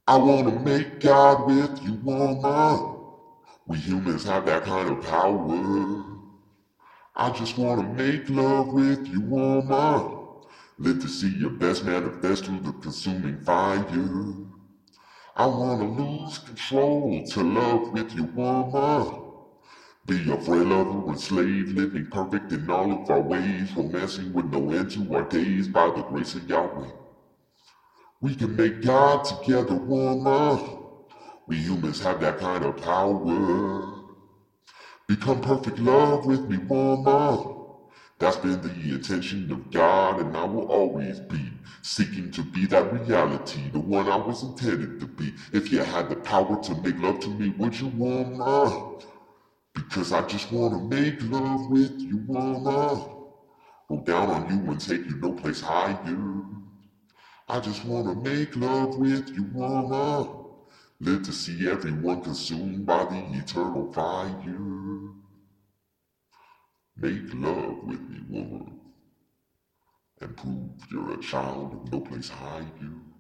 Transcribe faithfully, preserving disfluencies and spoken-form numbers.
I wanna make God with you, woman. We humans have that kind of power. I just wanna make love with you, woman. Live to see your best manifest through the consuming fire. I wanna lose control to love with you, woman. Be a friend, lover, and slave, living perfect in all of our ways, romancing with no end to our days by the grace of Yahweh. We can make God together, woman. We humans have that kind of power. Become perfect love with me, woman. That's been the intention of God, and I will always be seeking to be that reality, the one I was intended to be. If you had the power to make love to me, would you, woman? Because I just wanna make love with you, woman. Go down on you and take you no place higher. I just wanna make love with you, woman. Live to see everyone consumed by the eternal fire. Make love with me, woman, and prove you're a child of no place higher.